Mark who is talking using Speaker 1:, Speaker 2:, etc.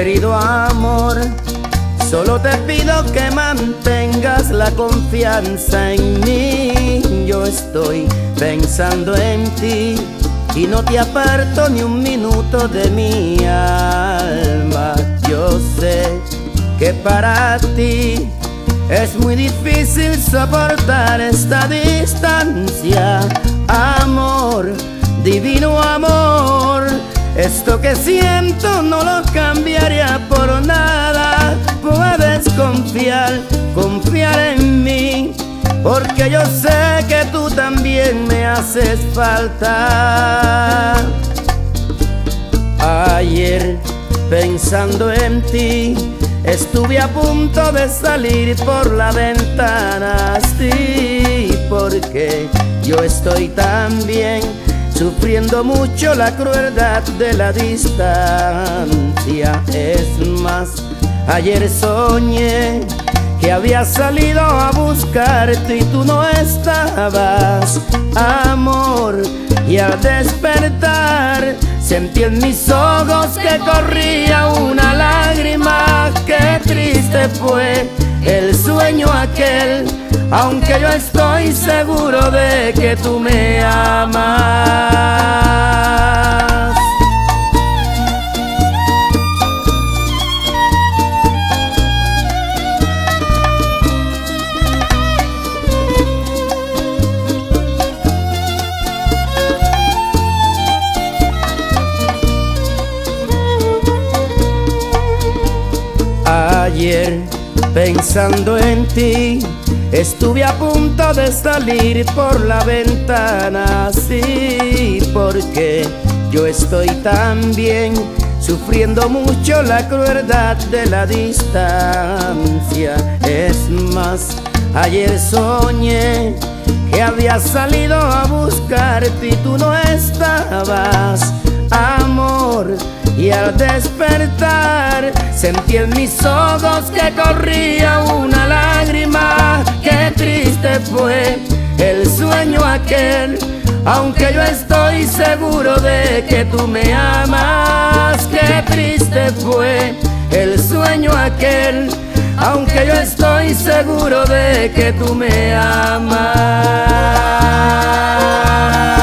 Speaker 1: Querido amor, solo te pido que mantengas la confianza en mí. Yo estoy pensando en ti y no te aparto ni un minuto de mi alma. Yo sé que para ti es muy difícil soportar esta distancia. Amor, divino amor, esto que siento no lo cambiaría por nada. Puedes confiar en mí, porque yo sé que tú también me haces falta. Ayer, pensando en ti, estuve a punto de salir por la ventana. Sí, porque yo estoy también sufriendo mucho la crueldad de la distancia. Es más, ayer soñé que había salido a buscarte y tú no estabas, amor. Y al despertar sentí en mis ojos que corría una lágrima. Qué triste fue el sueño aquel, aunque yo estoy seguro de que tú me amas. Ayer, pensando en ti, estuve a punto de salir por la ventana. Sí, porque yo estoy también sufriendo mucho la crueldad de la distancia. Es más, ayer soñé que había salido a buscarte y tú no estabas, amor. Y al despertar sentí en mis ojos que corría una lágrima. Qué triste fue el sueño aquel, aunque yo estoy seguro de que tú me amas. Qué triste fue el sueño aquel, aunque yo estoy seguro de que tú me amas.